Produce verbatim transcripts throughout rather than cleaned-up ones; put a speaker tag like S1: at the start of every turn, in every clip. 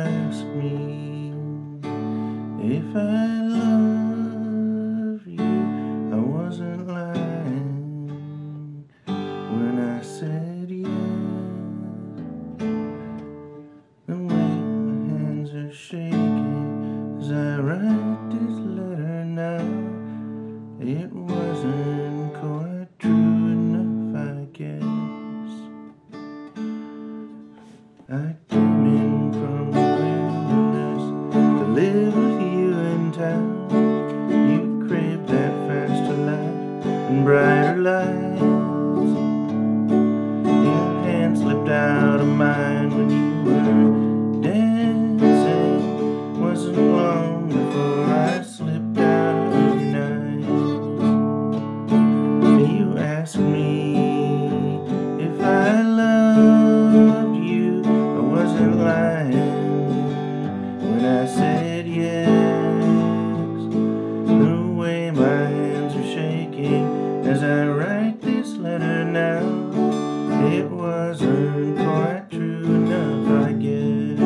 S1: ask me if I love you, I wasn't lying when I said yes. The way my hands are shaking as I write this letter now, it wasn't quite true enough, I guess. I came in from the wilderness to live with you in town. You craved that faster life and brighter lights. Your hand slipped out of mine when you were dancing. Wasn't long before I slipped out of your night. You asked me if I loved you, I wasn't lying when I said yes. The way my hands are shaking as I write this letter now, it wasn't quite true enough, I guess.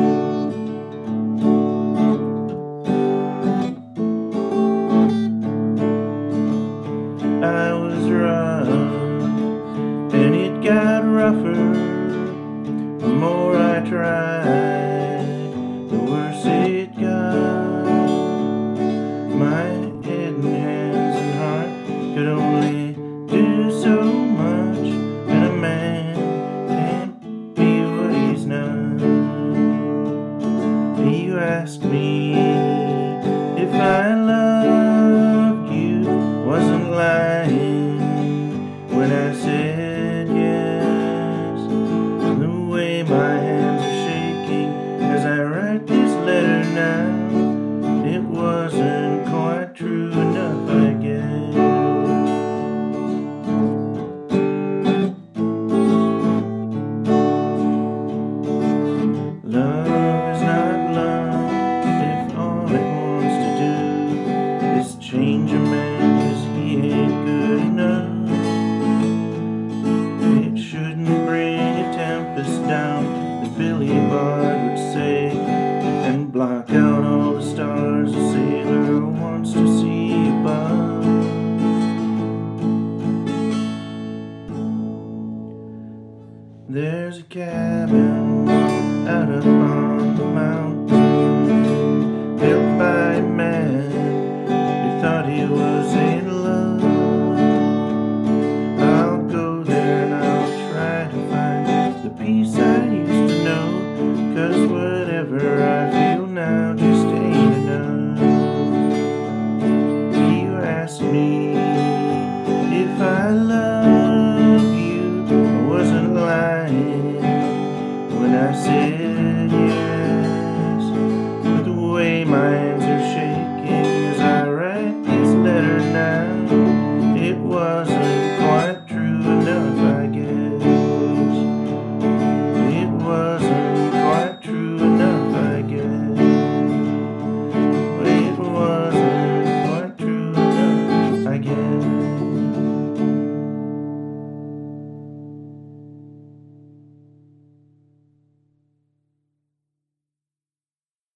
S1: I was rough, and it got rougher. The more I tried, the worse it got. My head and hands and heart could only do so much, and a man can't be what he's not. You asked me if I loved you, wasn't lying when I said yes. The way my hands are shaking as I write this letter now, it wasn't quite true enough, I guess. Love is not love if all it wants to do is change a man 'cause he ain't good enough. It shouldn't bring a tempest down, as Billy Bard would say, and block out all the stars a sailor wants to see above. There's a cabin out up on the mountain built by